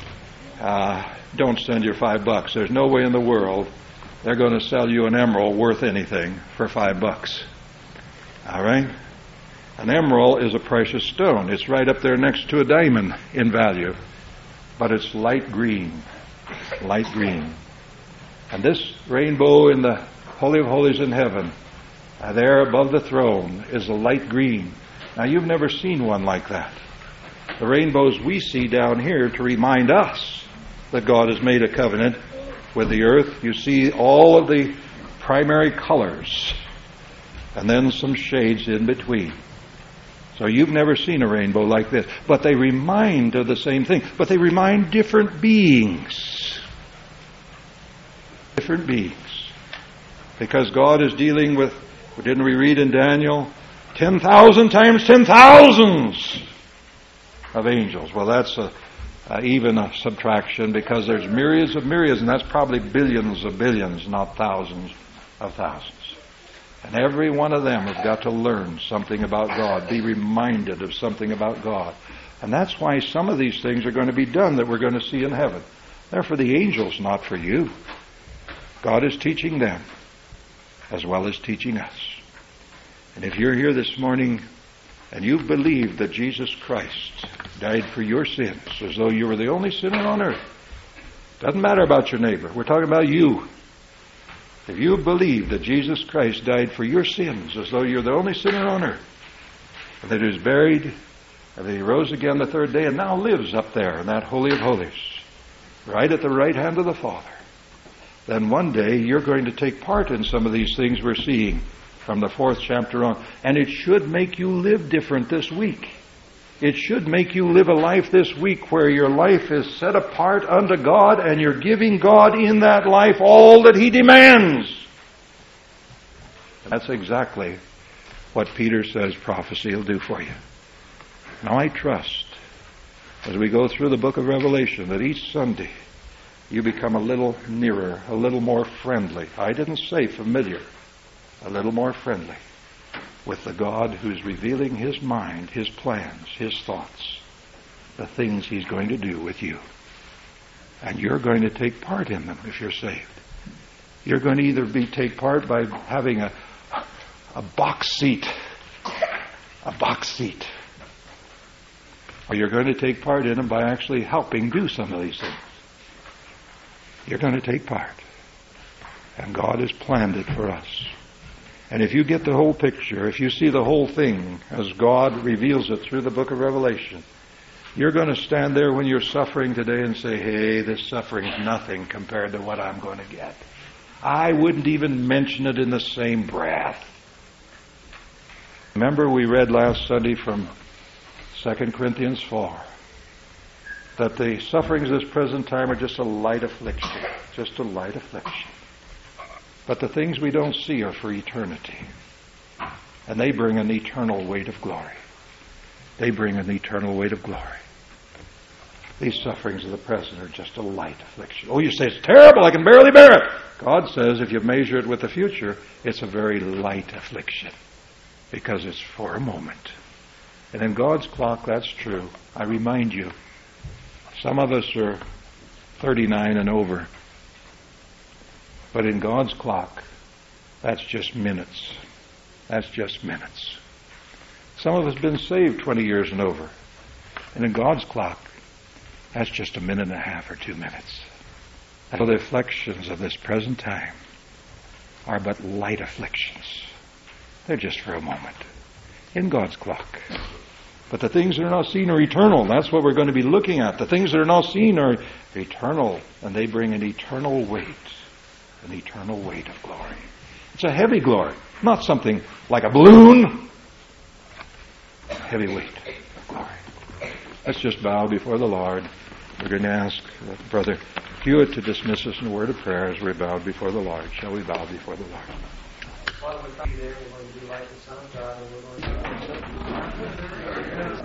Don't send your $5. There's no way in the world they're going to sell you an emerald worth anything for $5. All right? An emerald is a precious stone. It's right up there next to a diamond in value. But it's light green. Light green. And this rainbow in the Holy of Holies in heaven, there above the throne, is a light green. Now, you've never seen one like that. The rainbows we see down here to remind us that God has made a covenant with the earth. You see all of the primary colors and then some shades in between. So you've never seen a rainbow like this. But they remind of the same thing. But they remind different beings. Different beings. Because God is dealing with, didn't we read in Daniel, 10,000 times 10,000s of angels. Well, that's even a subtraction because there's myriads of myriads, and that's probably billions of billions, not thousands of thousands. And every one of them have got to learn something about God, be reminded of something about God. And that's why some of these things are going to be done that we're going to see in heaven. They're for the angels, not for you. God is teaching them as well as teaching us. And if you're here this morning and you've believed that Jesus Christ died for your sins as though you were the only sinner on earth, doesn't matter about your neighbor. We're talking about you. If you believe that Jesus Christ died for your sins as though you're the only sinner on earth, and that he was buried, and that he rose again the third day and now lives up there in that Holy of Holies, right at the right hand of the Father, then one day you're going to take part in some of these things we're seeing from the 4th chapter on. And it should make you live different this week. It should make you live a life this week where your life is set apart unto God and you're giving God in that life all that he demands. That's exactly what Peter says prophecy will do for you. Now I trust, as we go through the book of Revelation, that each Sunday you become a little nearer, a little more friendly. I didn't say familiar. A little more friendly with the God who's revealing his mind, his plans, his thoughts, the things he's going to do with you. And you're going to take part in them if you're saved. You're going to either take part by having a box seat, or you're going to take part in them by actually helping do some of these things. You're going to take part. And God has planned it for us. And if you get the whole picture, if you see the whole thing as God reveals it through the book of Revelation, you're going to stand there when you're suffering today and say, hey, this suffering's nothing compared to what I'm going to get. I wouldn't even mention it in the same breath. Remember we read last Sunday from 2 Corinthians 4 that the sufferings of this present time are just a light affliction. Just a light affliction. But the things we don't see are for eternity. And they bring an eternal weight of glory. They bring an eternal weight of glory. These sufferings of the present are just a light affliction. Oh, you say it's terrible, I can barely bear it. God says if you measure it with the future, it's a very light affliction. Because it's for a moment. And in God's clock, that's true. I remind you, some of us are 39 and over. But in God's clock, that's just minutes. That's just minutes. Some of us have been saved 20 years and over. And in God's clock, that's just a minute and a half or 2 minutes. So the afflictions of this present time are but light afflictions. They're just for a moment. In God's clock. But the things that are not seen are eternal. That's what we're going to be looking at. The things that are not seen are eternal. And they bring an eternal weight. An eternal weight of glory. It's a heavy glory. Not something like a balloon. heavy weight. All right. Let's just bow before the Lord. We're going to ask Brother Hewitt to dismiss us in a word of prayer as we're bowed before the Lord. Shall we bow before the Lord? Father, we come there, we're going to be like the Son of God, and we're going to